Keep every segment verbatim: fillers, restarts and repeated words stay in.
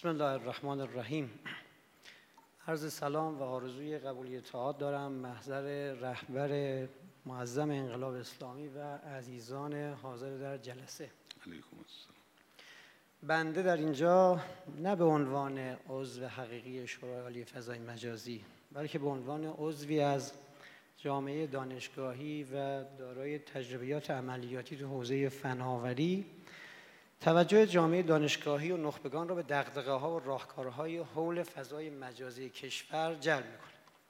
بسم الله الرحمن الرحیم. عرض سلام و آرزوی قبولی اطاعت دارم محضر رهبر معظم انقلاب اسلامی و عزیزان حاضر در جلسه. علیکم السلام. بنده در اینجا نه به عنوان عضو حقیقی شورای عالی فضای مجازی، بلکه به عنوان عضوی از جامعه دانشگاهی و دارای تجربیات عملیاتی تو حوزه فناوری توجه جامعه دانشگاهی و نخبگان را به دغدغه‌ها و راهکارهای حول فضای مجازی کشور جلب می‌کنه.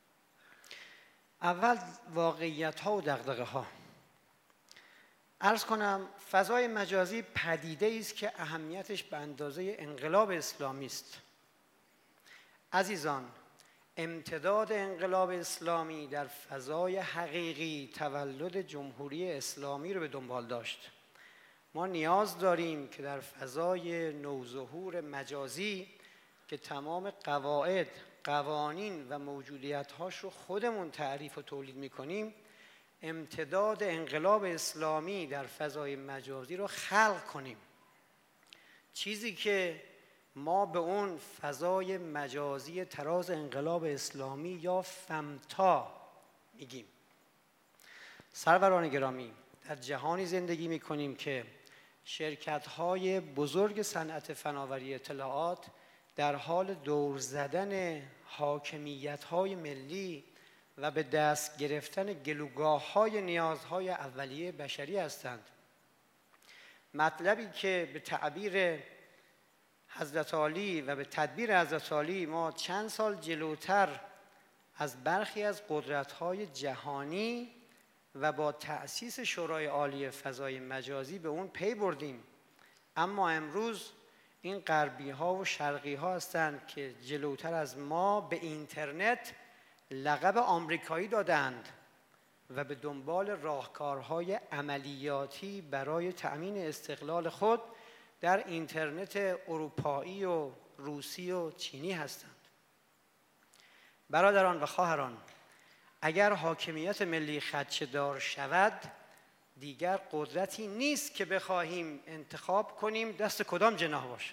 اول واقعیت‌ها و دغدغه‌ها. عرض کنم فضای مجازی پدیده‌ای است که اهمیتش به اندازه انقلاب اسلامی است. عزیزان، امتداد انقلاب اسلامی در فضای حقیقی تولد جمهوری اسلامی رو به دنبال داشت. ما نیاز داریم که در فضای نوظهور مجازی که تمام قواعد، قوانین و موجودیت‌هاش رو خودمون تعریف و تولید می‌کنیم، امتداد انقلاب اسلامی در فضای مجازی رو خلق کنیم. چیزی که ما به اون فضای مجازی تراز انقلاب اسلامی یا فمتا میگیم. سروران گرامی، در جهانی زندگی می‌کنیم که شرکت‌های بزرگ صنعت فناوری اطلاعات در حال دور زدن حاکمیت‌های ملی و به دست گرفتن گلوگاه‌های نیازهای اولیه بشری هستند. مطلبی که به تعبیر حضرت عالی و به تدبیر حضرت عالی ما چند سال جلوتر از برخی از قدرت‌های جهانی و با تأسیس شورای عالی فضای مجازی به اون پی بردیم، اما امروز این غربی ها و شرقی ها هستند که جلوتر از ما به اینترنت لقب آمریکایی دادند و به دنبال راهکارهای عملیاتی برای تأمین استقلال خود در اینترنت اروپایی و روسی و چینی هستند. برادران و خواهران، اگر حاکمیت ملی خدشه‌دار شود، دیگر قدرتی نیست که بخواهیم انتخاب کنیم دست کدام جناح باشد.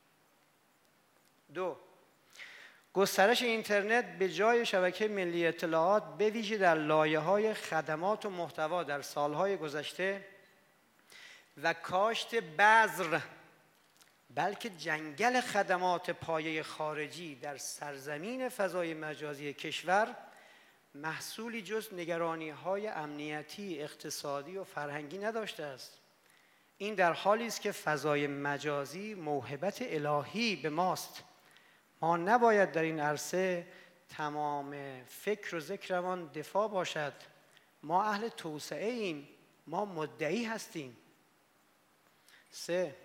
دو، گسترش اینترنت به جای شبکه ملی اطلاعات به ویژه در لایه‌های خدمات و محتوا در سالهای گذشته و کاشت بذر، بلکه جنگل خدمات پایه خارجی در سرزمین فضای مجازی کشور محصولی جز نگرانی‌های امنیتی، اقتصادی و فرهنگی نداشته است. این در حالی است که فضای مجازی موهبت الهی به ماست. ما نباید در این عرصه تمام فکر و ذکرمان دفاع باشد. ما اهل توسعه ایم، ما مدعی هستیم. سه،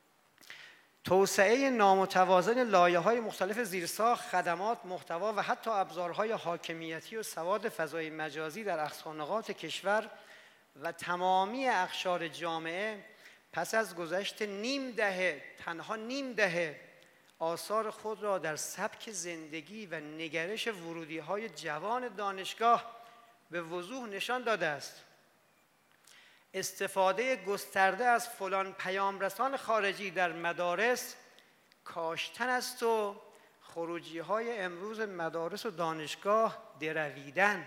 توسعه نامتوازن لایه‌های مختلف زیرساخت، خدمات، محتوا و حتی ابزارهای حاکمیتی و سواد فضای مجازی در اقصانقاط کشور و تمامی اقشار جامعه پس از گذشت نیم دهه، تنها نیم دهه، آثار خود را در سبک زندگی و نگرش ورودی‌های جوان دانشگاه به وضوح نشان داده است. استفاده گسترده از فلان پیامرسان خارجی در مدارس کاشتن است و خروجی‌های امروز مدارس و دانشگاه درویدن.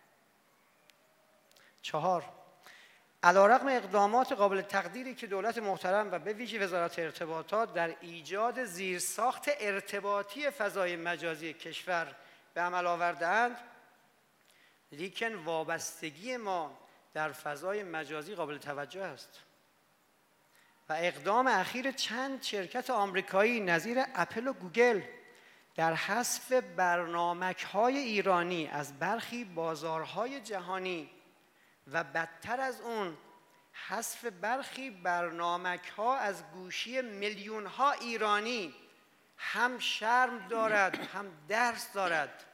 چهار، علی‌رغم اقدامات قابل تقدیری که دولت محترم و به ویژه وزارت ارتباطات در ایجاد زیرساخت ارتباطی فضای مجازی کشور به عمل آورده‌اند، لیکن وابستگی ما در فضای مجازی قابل توجه است و اقدام اخیر چند شرکت آمریکایی نظیر اپل و گوگل در حذف برنامک‌های ایرانی از برخی بازارهای جهانی و بدتر از اون حذف برخی برنامک‌ها از گوشی میلیون‌ها ایرانی هم شرم دارد هم درس دارد.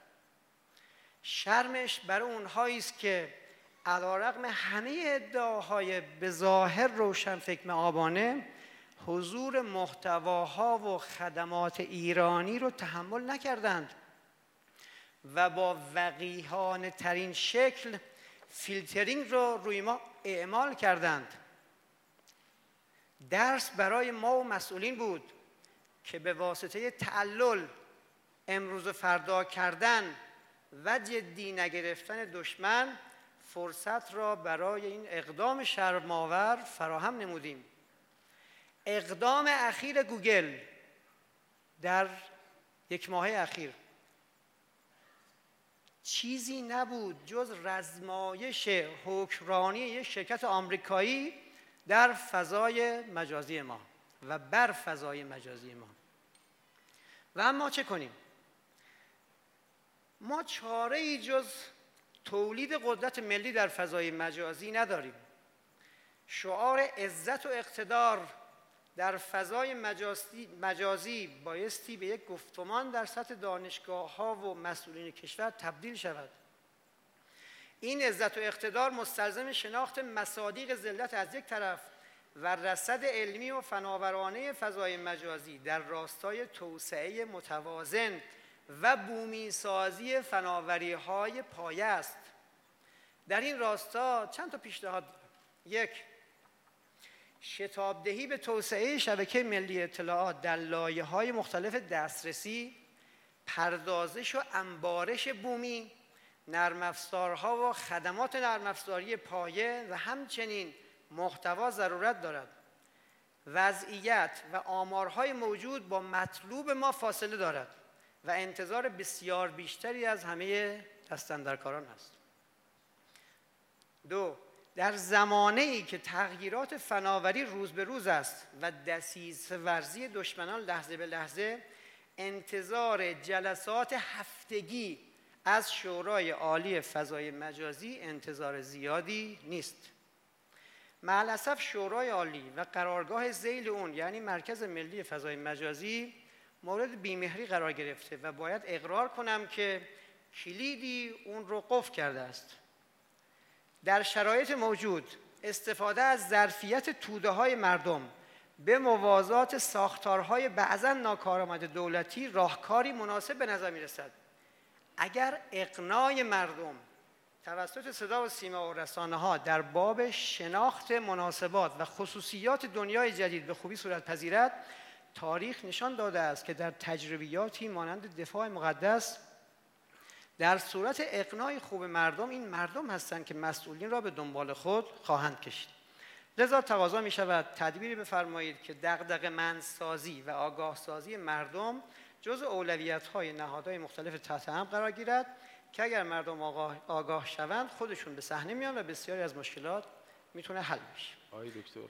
شرمش برای اونهایی است که علی‌رغم همه ادعاهای به ظاهر روشنفکر مآبانه حضور محتواها و خدمات ایرانی رو تحمل نکردند و با وقیحانه ترین شکل فیلترینگ رو روی ما اعمال کردند. درس برای ما و مسئولین بود که به واسطه تعلل امروز و فردا کردن و جدی نگرفتن دشمن فرصت را برای این اقدام شرم‌آور فراهم نمودیم. اقدام اخیر گوگل در یک ماه اخیر چیزی نبود جز رزمایش حکمرانی یک شرکت آمریکایی در فضای مجازی ما و بر فضای مجازی ما. و اما چه کنیم؟ ما چاره‌ای جز تولید قدرت ملی در فضای مجازی نداریم. شعار عزت و اقتدار در فضای مجازی, مجازی بایستی به یک گفتمان در سطح دانشگاه‌ها و مسئولین کشور تبدیل شود. این عزت و اقتدار مستلزم شناخت مصادیق ذلت از یک طرف و رصد علمی و فناورانه فضای مجازی در راستای توسعه متوازن و بومی سازی فناوری‌های پایه است. در این راستا چند تا پیشنهاد: یک، شتابدهی به توسعه شبکه ملی اطلاعات در لایه‌های مختلف دسترسی، پردازش و انبارش بومی، نرم افزارها و خدمات نرم افزاری پایه و همچنین محتوا ضرورت دارد. وضعیت و آمارهای موجود با مطلوب ما فاصله دارد و انتظار بسیار بیشتری از همه دستاندرکاران است. دو، در زمانه‌ای که تغییرات فناوری روز به روز است و دسیسه ورزی دشمنان لحظه به لحظه، انتظار جلسات هفتگی از شورای عالی فضای مجازی انتظار زیادی نیست. معالاسف شورای عالی و قرارگاه ذیل اون یعنی مرکز ملی فضای مجازی مورد بیمهری قرار گرفته و باید اقرار کنم که کلیدی اون رو قفل کرده است. در شرایط موجود استفاده از ظرفیت توده های مردم به موازات ساختارهای بعضاً ناکارآمد دولتی راهکاری مناسب به نظر می رسد. اگر اقناع مردم توسط صدا و سیما و رسانه ها در باب شناخت مناسبات و خصوصیات دنیای جدید به خوبی صورت پذیرد، تاریخ نشان داده است که در تجربیاتی مانند دفاع مقدس در صورت اقناع خوب مردم، این مردم هستند که مسئولین را به دنبال خود خواهند کشید. لذا تقاضا می شود تدبیری بفرمایید که دغدغه‌مندسازی و آگاه سازی مردم جزء اولویت‌های نهادهای مختلف تحت هم قرار گیرد که اگر مردم آگاه, آگاه شوند خودشون به صحنه میان و بسیاری از مشکلات میتونه حل بشه. آقای دکتر.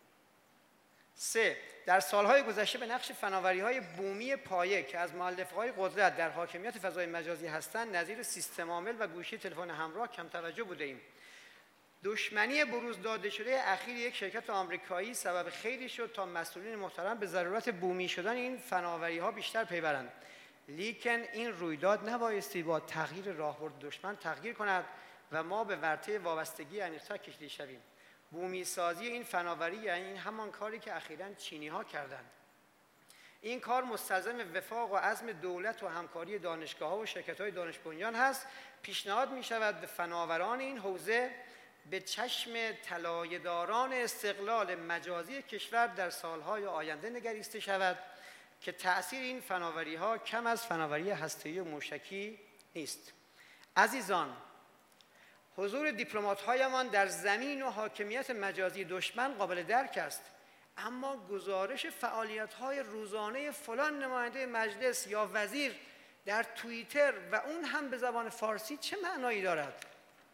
سه، در سالهای گذشته به نقش فناوری‌های بومی پایه که از مؤلفه‌های قدرت در حاکمیت فضای مجازی هستند نظیر سیستم عامل و گوشی تلفن همراه کم توجه بوده‌ایم. دشمنی بروز داده شده اخیر یک شرکت آمریکایی سبب خیری شد تا مسئولین محترم به ضرورت بومی شدن این فناوری‌ها بیشتر پی برند. لیکن این رویداد نبایستی با تغییر راهبرد دشمن تغییر کند و ما به ورطه وابستگی عمیق‌تر کشیده شویم. بومی سازی این فناوری یعنی این همان کاری که اخیراً چینی‌ها کردند. این کار مستلزم وفاق و عزم دولت و همکاری دانشگاه‌ها و شرکت‌های دانش بنیان هست. پیشنهاد می‌شود به فناوران این حوزه به چشم طلایه‌داران استقلال مجازی کشور در سالهای آینده نگریسته شود که تأثیر این فناوری‌ها کم از فناوری هسته‌ای و موشکی نیست. عزیزان، حضور دیپلمات‌هایمان در زمین و حاکمیت مجازی دشمن قابل درک است، اما گزارش فعالیت‌های روزانه فلان نماینده مجلس یا وزیر در توییتر و اون هم به زبان فارسی چه معنایی دارد؟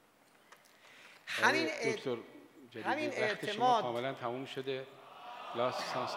همین دکتر جدیدی همین وقت اعتماد شما کاملا تموم شده. لاس سانسا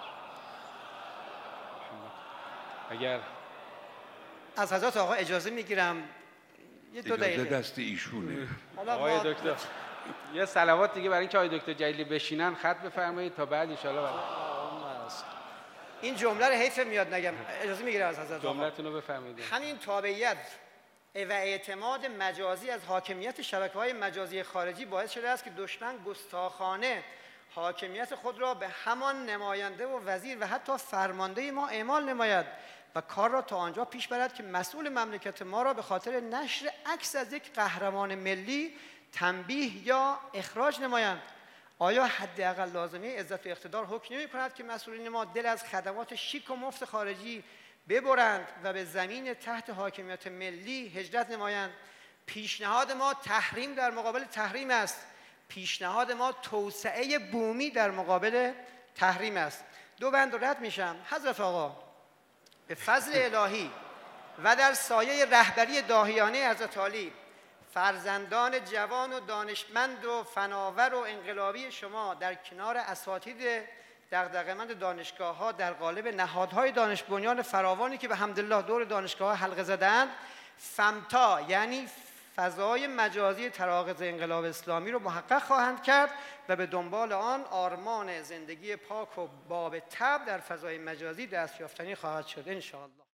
اگر از حضرت آقا اجازه میگیرم یه دو دقیقه دست ایشونه. آقای دکتر یه صلوات دیگه برای اینکه آقای دکتر جلیلی بشینن خط بفرمایید تا بعد ان شاء الله. این جمله رو حیف میاد نگم، اجازه میگیرم از حضرت آقا. جملتون رو بفرمایید. همین تابعیت و اعتماد مجازی از حاکمیت شبکه‌های مجازی خارجی باعث شده است که دشمن گستاخانه حاکمیت خود را به همان نماینده و وزیر و حتی فرمانده ما اعمال نماید و کار را تا آنجا پیش برد که مسئول مملکت ما را به خاطر نشر عکس از یک قهرمان ملی تنبیه یا اخراج نمایند. آیا حداقل لازمه عزت و اقتدار حکم نمی کند که مسئولین ما دل از خدمات شیک و مفت خارجی ببرند و به زمین تحت حاکمیت ملی هجرت نمایند؟ پیشنهاد ما تحریم در مقابل تحریم است. پیشنهاد ما توسعه بومی در مقابل تحریم است. دو بند رد میشم. حضرت آقا به فضل الهی و در سایه رهبری داهیانه حضرت عالی، فرزندان جوان و دانشمند و فناور و انقلابی شما در کنار اساتید دغدغه‌مند دانشگاه‌ها در قالب نهادهای دانش بنیان فراوانی که به حمدالله دور دانشگاه‌ها حلقه زدند، فمتا یعنی فضای مجازی تراغض انقلاب اسلامی رو محقق خواهند کرد و به دنبال آن آرمان زندگی پاک و باب طبع در فضای مجازی دستیافتنی خواهد شد ان شاء الله.